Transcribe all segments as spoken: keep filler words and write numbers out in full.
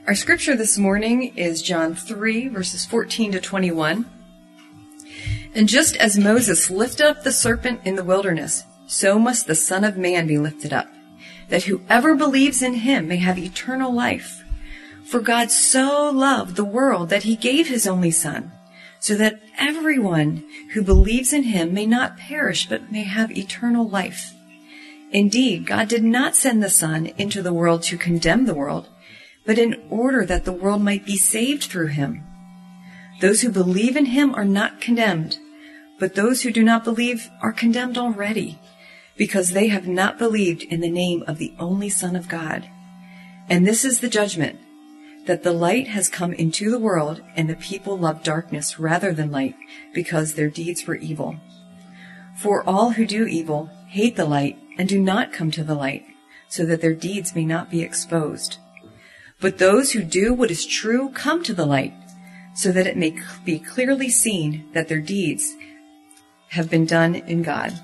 Our scripture this morning is John three, verses fourteen to twenty-one. And just as Moses lifted up the serpent in the wilderness, so must the Son of Man be lifted up, that whoever believes in him may have eternal life. For God so loved the world that he gave his only Son, so that everyone who believes in him may not perish but may have eternal life. Indeed, God did not send the Son into the world to condemn the world, but in order that the world might be saved through him. Those who believe in him are not condemned, but those who do not believe are condemned already, because they have not believed in the name of the only Son of God. And this is the judgment, that the light has come into the world, and the people love darkness rather than light, because their deeds were evil. For all who do evil hate the light and do not come to the light, so that their deeds may not be exposed. But those who do what is true come to the light, so that it may be clearly seen that their deeds have been done in God.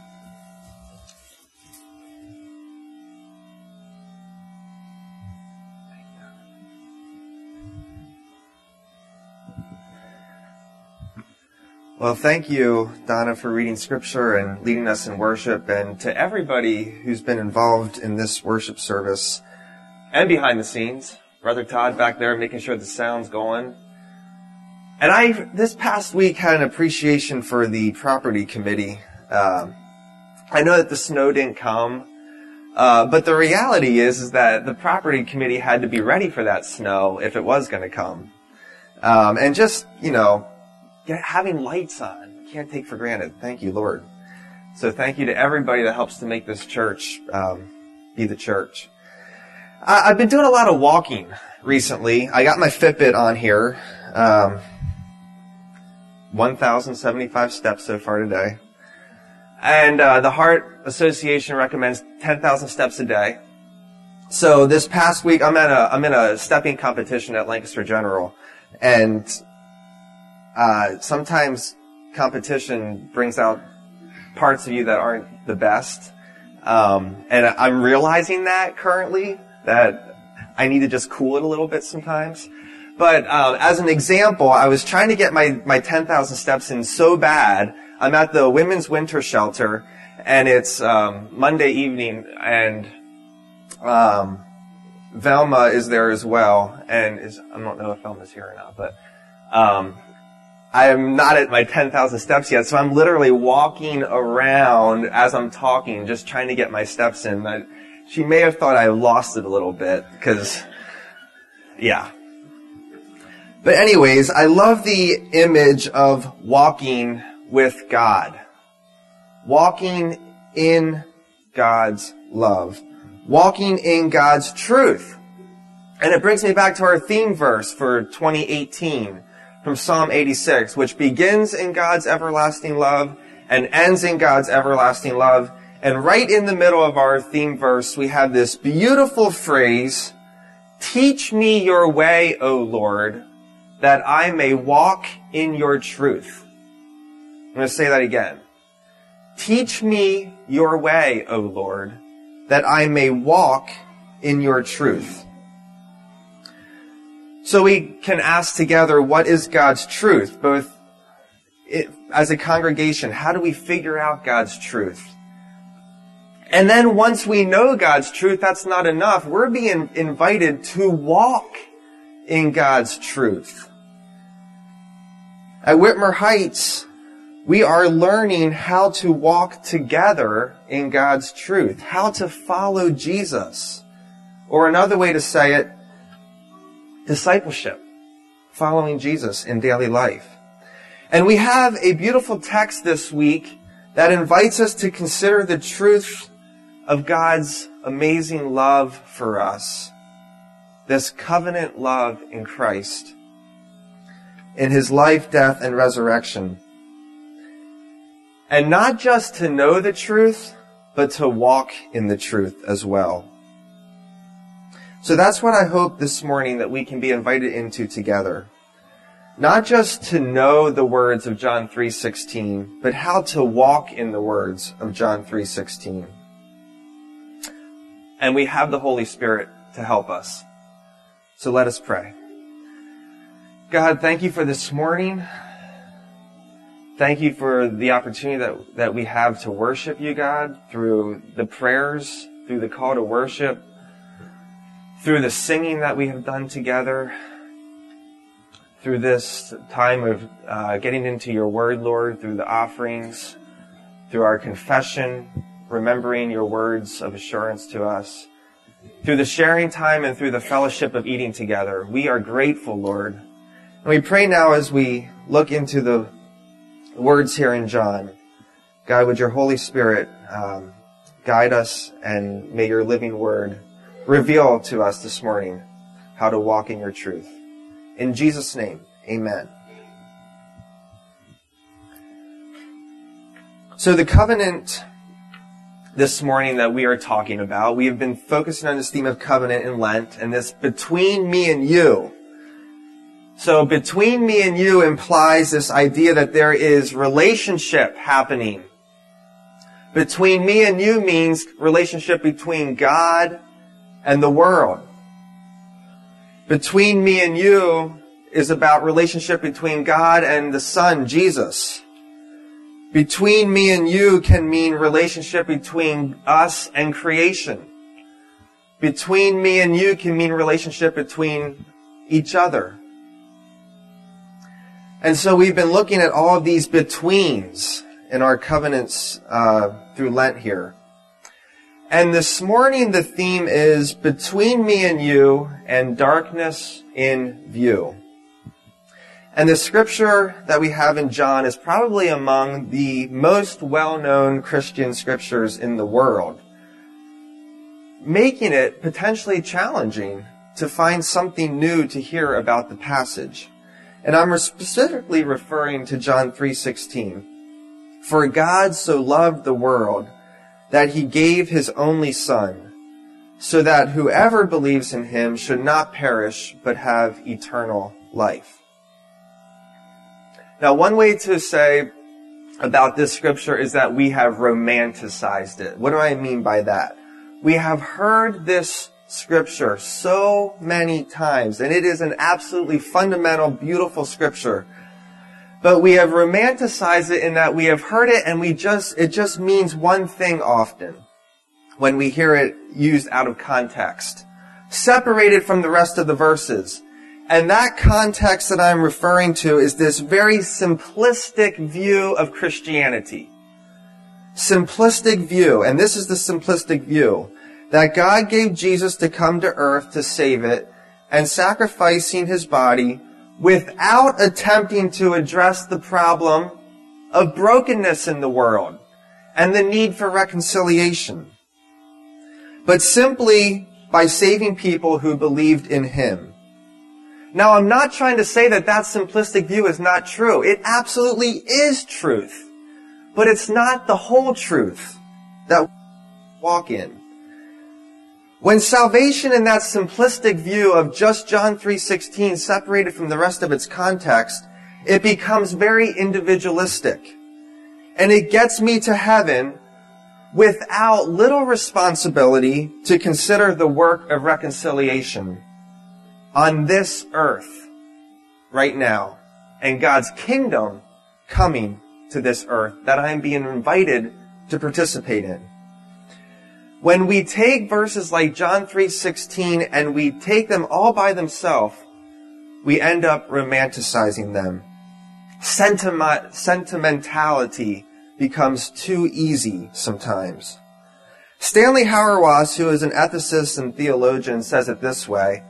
Well, thank you, Donna, for reading scripture and leading us in worship, and to everybody who's been involved in this worship service and behind the scenes. Brother Todd back there making sure the sound's going. And I, this past week, had an appreciation for the property committee. Um, I know that the snow didn't come, uh, but the reality is, is that the property committee had to be ready for that snow if it was going to come. Um, and just, you know, get, having lights on, can't take for granted. Thank you, Lord. So thank you to everybody that helps to make this church um, be the church. I've been doing a lot of walking recently. I got my Fitbit on here. Um, one thousand seventy-five steps so far today. And uh, the Heart Association recommends ten thousand steps a day. So this past week, I'm at a I'm in a stepping competition at Lancaster General, and uh, sometimes competition brings out parts of you that aren't the best. Um, and I'm realizing that currently, that I need to just cool it a little bit sometimes. But um, as an example, I was trying to get my, my ten thousand steps in so bad. I'm at the Women's Winter Shelter, and it's um, Monday evening, and um, Velma is there as well. And is, I don't know if Velma's here or not, but um, I am not at my ten thousand steps yet, so I'm literally walking around as I'm talking, just trying to get my steps in. I, she may have thought I lost it a little bit, because, yeah. But anyways, I love the image of walking with God. Walking in God's love. Walking in God's truth. And it brings me back to our theme verse for twenty eighteen from Psalm eighty-six, which begins in God's everlasting love and ends in God's everlasting love. And right in the middle of our theme verse, we have this beautiful phrase, "Teach me your way, O Lord, that I may walk in your truth." I'm going to say that again. Teach me your way, O Lord, that I may walk in your truth. So we can ask together, what is God's truth? Both it, as a congregation, how do we figure out God's truth? And then once we know God's truth, that's not enough. We're being invited to walk in God's truth. At Whitmer Heights, we are learning how to walk together in God's truth, how to follow Jesus. Or another way to say it, discipleship, following Jesus in daily life. And we have a beautiful text this week that invites us to consider the truth of God's amazing love for us. This covenant love in Christ, in His life, death, and resurrection. And not just to know the truth, but to walk in the truth as well. So that's what I hope this morning that we can be invited into together. Not just to know the words of John three sixteen, but how to walk in the words of John three sixteen. And we have the Holy Spirit to help us. So let us pray. God, thank you for this morning. Thank you for the opportunity that, that we have to worship you, God, through the prayers, through the call to worship, through the singing that we have done together, through this time of uh, getting into your word, Lord, through the offerings, through our confession, remembering your words of assurance to us, through the sharing time and through the fellowship of eating together. We are grateful, Lord. And we pray now as we look into the words here in John, God, would your Holy Spirit um, guide us, and may your living word reveal to us this morning how to walk in your truth. In Jesus' name, amen. So the covenant this morning that we are talking about, we have been focusing on this theme of covenant in Lent, and this between me and you. So between me and you implies this idea that there is relationship happening. Between me and you means relationship between God and the world. Between me and you is about relationship between God and the Son, Jesus. Between me and you can mean relationship between us and creation. Between me and you can mean relationship between each other. And so we've been looking at all of these betweens in our covenants uh, through Lent here. And this morning the theme is between me and you and darkness in view. And the scripture that we have in John is probably among the most well-known Christian scriptures in the world, making it potentially challenging to find something new to hear about the passage. And I'm specifically referring to John three sixteen. For God so loved the world that he gave his only Son, so that whoever believes in him should not perish but have eternal life. Now, one way to say about this scripture is that we have romanticized it. What do I mean by that? We have heard this scripture so many times, and it is an absolutely fundamental, beautiful scripture. But we have romanticized it in that we have heard it and we just, it just means one thing often when we hear it used out of context, separated from the rest of the verses. And that context that I'm referring to is this very simplistic view of Christianity. Simplistic view, and this is the simplistic view, that God gave Jesus to come to earth to save it, and sacrificing his body without attempting to address the problem of brokenness in the world and the need for reconciliation, but simply by saving people who believed in him. Now, I'm not trying to say that that simplistic view is not true. It absolutely is truth. But it's not the whole truth that we walk in. When salvation in that simplistic view of just John three sixteen separated from the rest of its context, it becomes very individualistic. And it gets me to heaven without little responsibility to consider the work of reconciliation on this earth right now, and God's kingdom coming to this earth that I am being invited to participate in. When we take verses like John three sixteen and we take them all by themselves, we end up romanticizing them. Sentiment, sentimentality becomes too easy sometimes. Stanley Hauerwas, who is an ethicist and theologian, says it this way: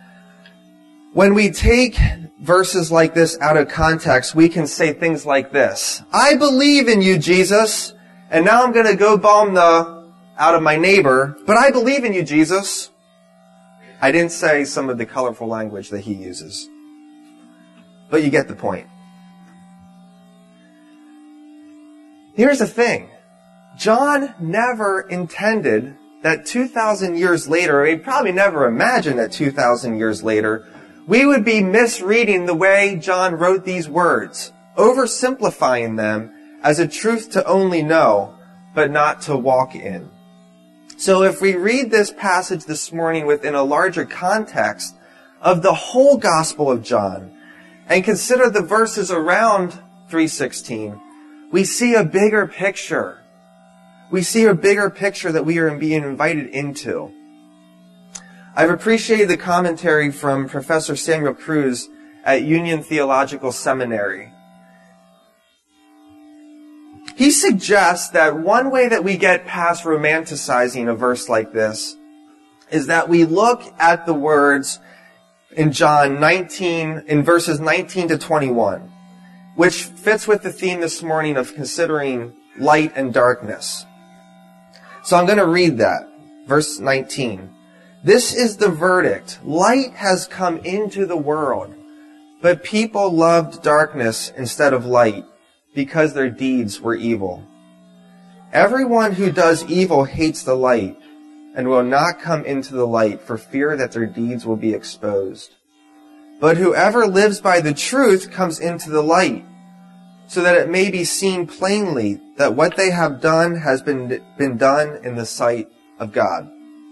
when we take verses like this out of context, we can say things like this: I believe in you, Jesus, and now I'm going to go bomb the out of my neighbor, but I believe in you, Jesus. I didn't say some of the colorful language that he uses, but you get the point. Here's the thing. John never intended that two thousand years later, or he probably never imagined that two thousand years later, we would be misreading the way John wrote these words, oversimplifying them as a truth to only know, but not to walk in. So if we read this passage this morning within a larger context of the whole Gospel of John and consider the verses around three sixteen, we see a bigger picture. We see a bigger picture that we are being invited into. I've appreciated the commentary from Professor Samuel Cruz at Union Theological Seminary. He suggests that one way that we get past romanticizing a verse like this is that we look at the words in John nineteen, in verses nineteen to twenty-one, which fits with the theme this morning of considering light and darkness. So I'm going to read that. Verse nineteen. This is the verdict. Light has come into the world, but people loved darkness instead of light because their deeds were evil. Everyone who does evil hates the light and will not come into the light for fear that their deeds will be exposed. But whoever lives by the truth comes into the light, so that it may be seen plainly that what they have done has been, been done in the sight of God.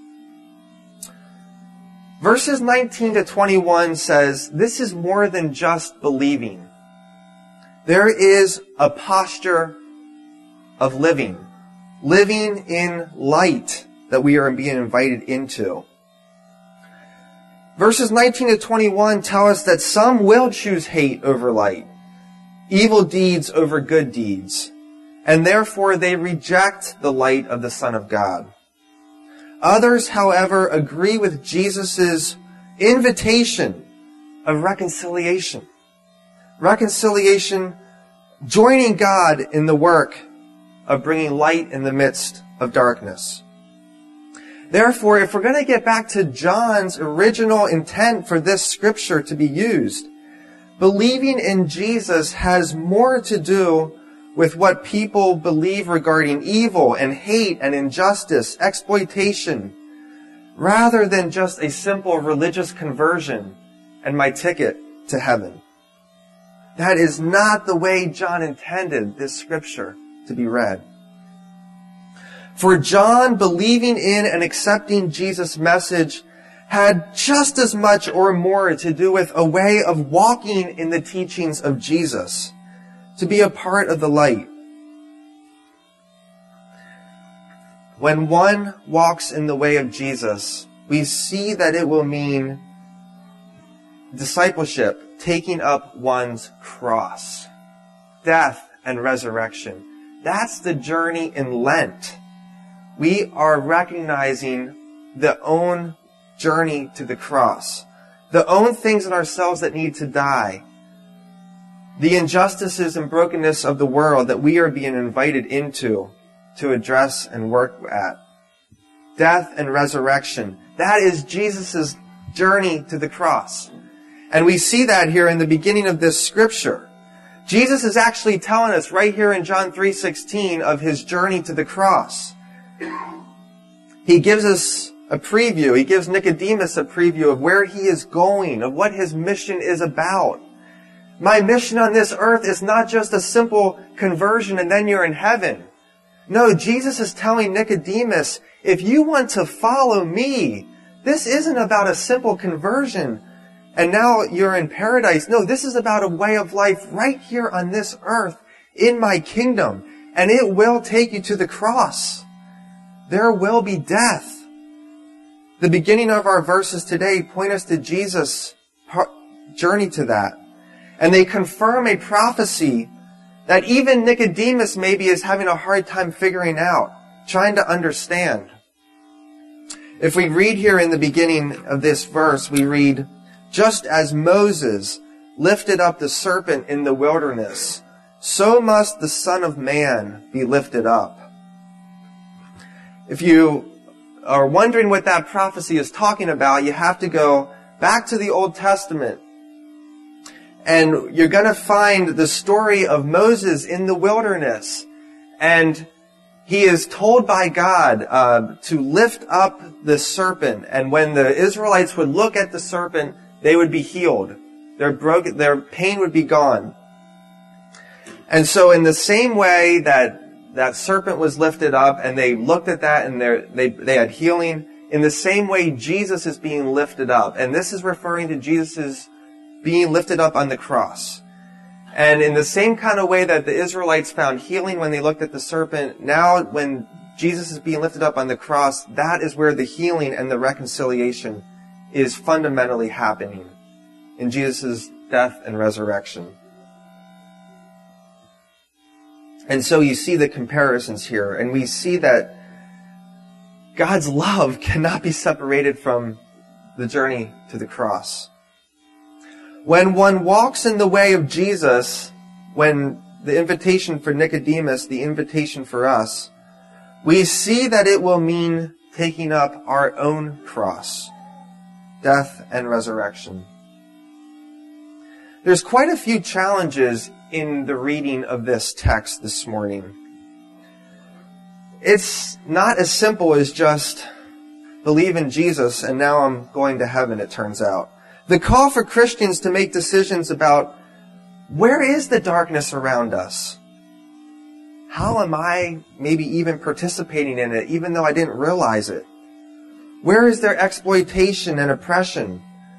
Verses nineteen to twenty-one says, this is more than just believing. There is a posture of living, living in light that we are being invited into. Verses nineteen to twenty-one tell us that some will choose hate over light, evil deeds over good deeds, and therefore they reject the light of the Son of God. Others, however, agree with Jesus' invitation of reconciliation. Reconciliation, joining God in the work of bringing light in the midst of darkness. Therefore, if we're going to get back to John's original intent for this scripture to be used, believing in Jesus has more to do with what people believe regarding evil and hate and injustice, exploitation, rather than just a simple religious conversion and my ticket to heaven. That is not the way John intended this scripture to be read. For John, believing in and accepting Jesus' message had just as much or more to do with a way of walking in the teachings of Jesus, to be a part of the light. When one walks in the way of Jesus, we see that it will mean discipleship, taking up one's cross, death and resurrection. That's the journey in Lent. We are recognizing the own journey to the cross, the own things in ourselves that need to die, the injustices and brokenness of the world that we are being invited into to address and work at. Death and resurrection. That is Jesus' journey to the cross. And we see that here in the beginning of this scripture. Jesus is actually telling us right here in John three sixteen of his journey to the cross. He gives us a preview. He gives Nicodemus a preview of where he is going, of what his mission is about. My mission on this earth is not just a simple conversion and then you're in heaven. No, Jesus is telling Nicodemus, if you want to follow me, this isn't about a simple conversion and now you're in paradise. No, this is about a way of life right here on this earth in my kingdom. And it will take you to the cross. There will be death. The beginning of our verses today point us to Jesus' journey to that. And they confirm a prophecy that even Nicodemus maybe is having a hard time figuring out, trying to understand. If we read here in the beginning of this verse, we read, just as Moses lifted up the serpent in the wilderness, so must the Son of Man be lifted up. If you are wondering what that prophecy is talking about, you have to go back to the Old Testament. And you're going to find the story of Moses in the wilderness. And he is told by God uh, to lift up the serpent. And when the Israelites would look at the serpent, they would be healed. Their broken, their pain would be gone. And so in the same way that that serpent was lifted up and they looked at that and they they had healing, in the same way Jesus is being lifted up. And this is referring to Jesus' being lifted up on the cross. And in the same kind of way that the Israelites found healing when they looked at the serpent, now when Jesus is being lifted up on the cross, that is where the healing and the reconciliation is fundamentally happening in Jesus' death and resurrection. And so you see the comparisons here, and we see that God's love cannot be separated from the journey to the cross. When one walks in the way of Jesus, when the invitation for Nicodemus, the invitation for us, we see that it will mean taking up our own cross, death and resurrection. There's quite a few challenges in the reading of this text this morning. It's not as simple as just believe in Jesus and now I'm going to heaven, it turns out. The call for Christians to make decisions about where is the darkness around us? How am I maybe even participating in it, even though I didn't realize it? Where is there exploitation and oppression?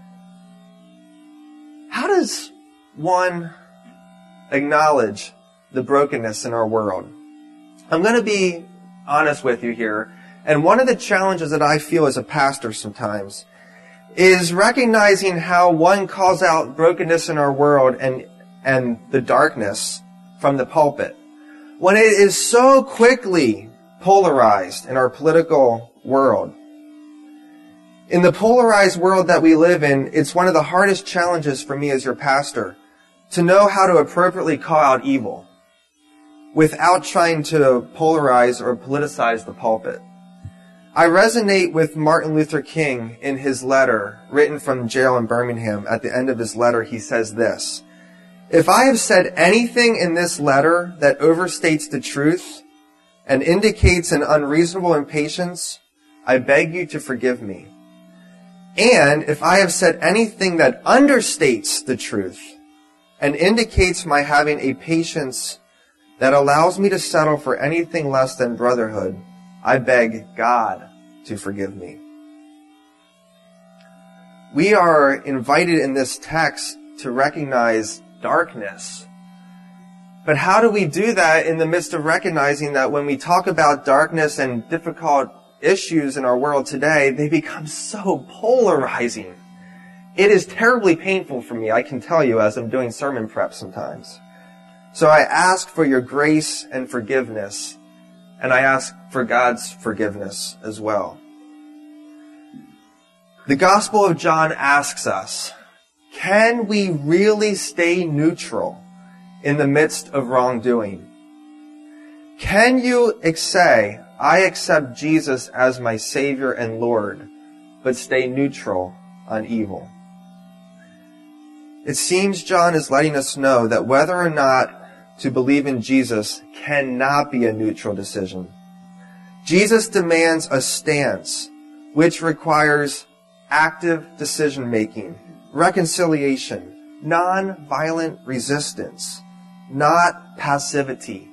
How does one acknowledge the brokenness in our world? I'm going to be honest with you here. And one of the challenges that I feel as a pastor sometimes is recognizing how one calls out brokenness in our world and, and the darkness from the pulpit, when it is so quickly polarized in our political world. In the polarized world that we live in, it's one of the hardest challenges for me as your pastor to know how to appropriately call out evil without trying to polarize or politicize the pulpit. I resonate with Martin Luther King in his letter written from jail in Birmingham. At the end of his letter, he says this: "If I have said anything in this letter that overstates the truth and indicates an unreasonable impatience, I beg you to forgive me. And if I have said anything that understates the truth and indicates my having a patience that allows me to settle for anything less than brotherhood, I beg God to forgive me." We are invited in this text to recognize darkness. But how do we do that in the midst of recognizing that when we talk about darkness and difficult issues in our world today, they become so polarizing? It is terribly painful for me, I can tell you, as I'm doing sermon prep sometimes. So I ask for your grace and forgiveness, and I ask for God's forgiveness as well. The Gospel of John asks us, can we really stay neutral in the midst of wrongdoing? Can you say, I accept Jesus as my Savior and Lord, but stay neutral on evil? It seems John is letting us know that whether or not to believe in Jesus cannot be a neutral decision. Jesus demands a stance which requires active decision-making, reconciliation, non-violent resistance, not passivity.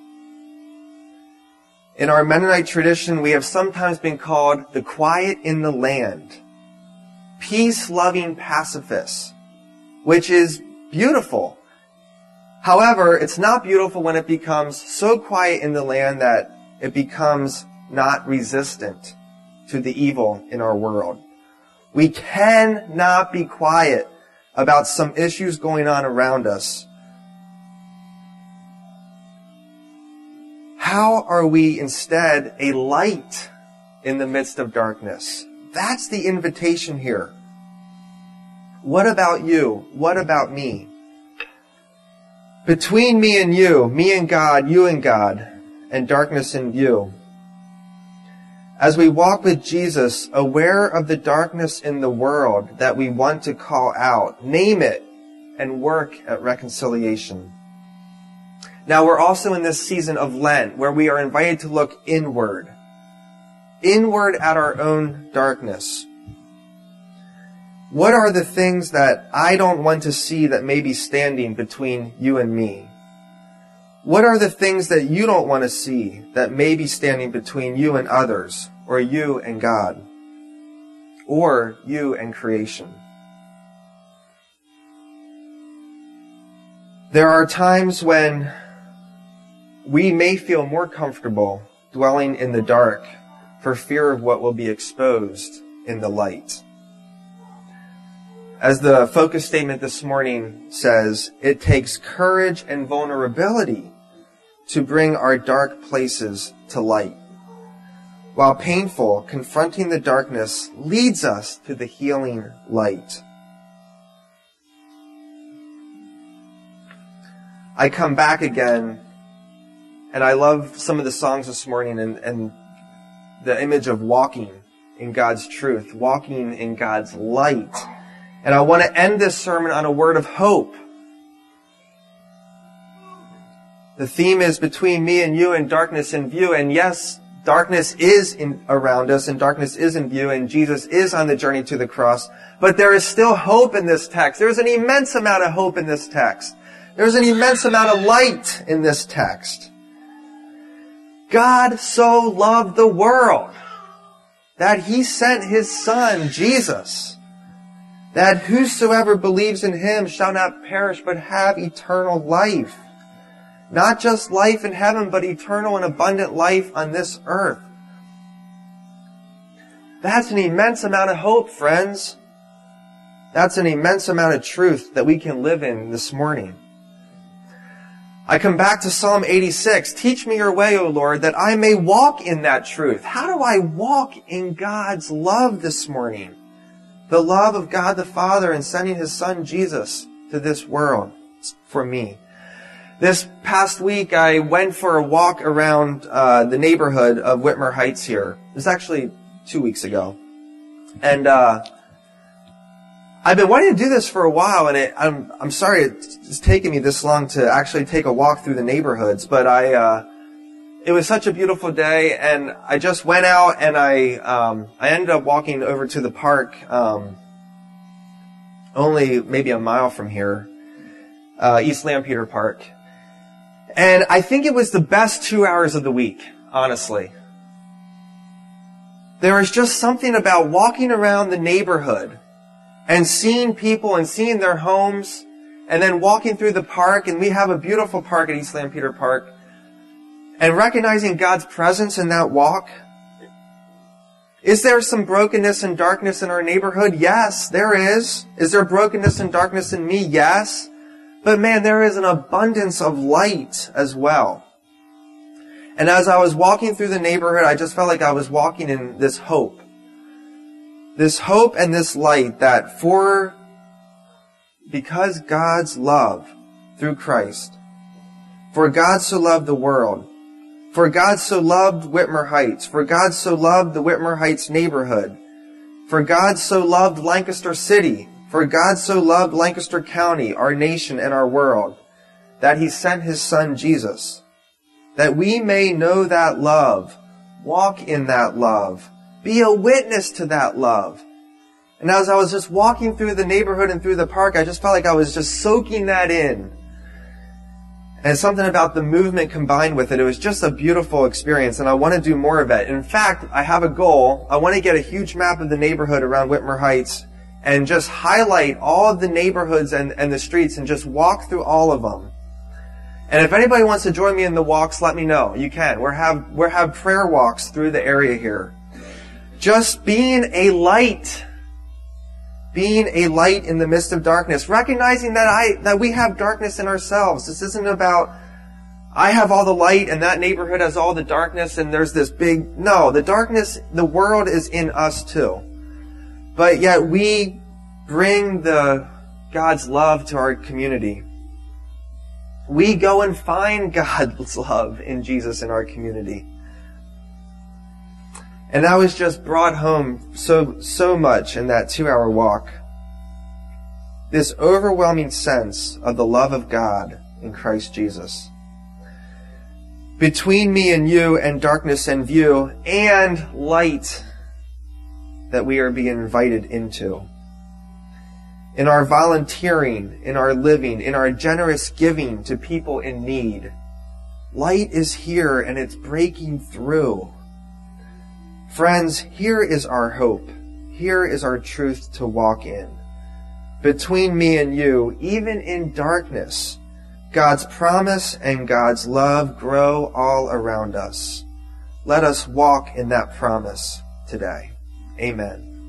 In our Mennonite tradition, we have sometimes been called the quiet in the land, peace-loving pacifists, which is beautiful. However, it's not beautiful when it becomes so quiet in the land that it becomes not resistant to the evil in our world. We cannot be quiet about some issues going on around us. How are we instead a light in the midst of darkness? That's the invitation here. What about you? What about me? Between me and you, me and God, you and God, and darkness and you. As we walk with Jesus, aware of the darkness in the world that we want to call out, name it, and work at reconciliation. Now, we're also in this season of Lent, where we are invited to look inward. Inward at our own darkness. What are the things that I don't want to see that may be standing between you and me? What are the things that you don't want to see that may be standing between you and others, or you and God? or you and creation. There are times when we may feel more comfortable dwelling in the dark for fear of what will be exposed in the light. As the focus statement this morning says, it takes courage and vulnerability to bring our dark places to light. While painful, confronting the darkness leads us to the healing light. I come back again, and I love some of the songs this morning and, and the image of walking in God's truth, walking in God's light. And I want to end this sermon on a word of hope. The theme is between me and you and darkness in view. And yes, darkness is in, around us and darkness is in view and Jesus is on the journey to the cross. But there is still hope in this text. There's an immense amount of hope in this text. There's an immense amount of light in this text. God so loved the world that He sent His Son, Jesus, that whosoever believes in Him shall not perish but have eternal life. Not just life in heaven, but eternal and abundant life on this earth. That's an immense amount of hope, friends. That's an immense amount of truth that we can live in this morning. I come back to Psalm eighty-six. Teach me your way, O Lord, that I may walk in that truth. How do I walk in God's love this morning? The love of God the Father in sending His Son Jesus to this world for me. This past week, I went for a walk around uh, the neighborhood of Whitmer Heights here. It was actually two weeks ago. And uh, I've been wanting to do this for a while, and it, I'm I'm sorry it's taken me this long to actually take a walk through the neighborhoods, but I uh, it was such a beautiful day, and I just went out and I um, I ended up walking over to the park, um, only maybe a mile from here, uh, East Lampeter Park. And I think it was the best two hours of the week, honestly. There is just something about walking around the neighborhood and seeing people and seeing their homes and then walking through the park, and we have a beautiful park at East Lampeter Park, and recognizing God's presence in that walk. Is there some brokenness and darkness in our neighborhood? Yes, there is. Is there brokenness and darkness in me? Yes. But man, there is an abundance of light as well. And as I was walking through the neighborhood, I just felt like I was walking in this hope. This hope and this light that for, because God's love through Christ, for God so loved the world, for God so loved Whitmer Heights, for God so loved the Whitmer Heights neighborhood, for God so loved Lancaster City, for God so loved Lancaster County, our nation and our world, that He sent His Son Jesus, that we may know that love, walk in that love, be a witness to that love. And as I was just walking through the neighborhood and through the park, I just felt like I was just soaking that in. And something about the movement combined with it, it was just a beautiful experience, and I want to do more of it. In fact, I have a goal. I want to get a huge map of the neighborhood around Whitmer Heights and just highlight all of the neighborhoods and, and the streets and just walk through all of them. And if anybody wants to join me in the walks, let me know. You can. We're have, we're have prayer walks through the area here. Just being a light. Being a light in the midst of darkness. Recognizing that I, that we have darkness in ourselves. This isn't about, I have all the light and that neighborhood has all the darkness and there's this big, no, the darkness, the world is in us too. But yet we bring the God's love to our community. We go and find God's love in Jesus in our community. And that was just brought home so, so much in that two-hour walk. This overwhelming sense of the love of God in Christ Jesus. Between me and you and darkness and view and light that we are being invited into. In our volunteering, in our living, in our generous giving to people in need. Light is here and it's breaking through. Friends, here is our hope. here is our truth to walk in. Between me and you, even in darkness, God's promise and God's love grow all around us. Let us walk in that promise today. Amen.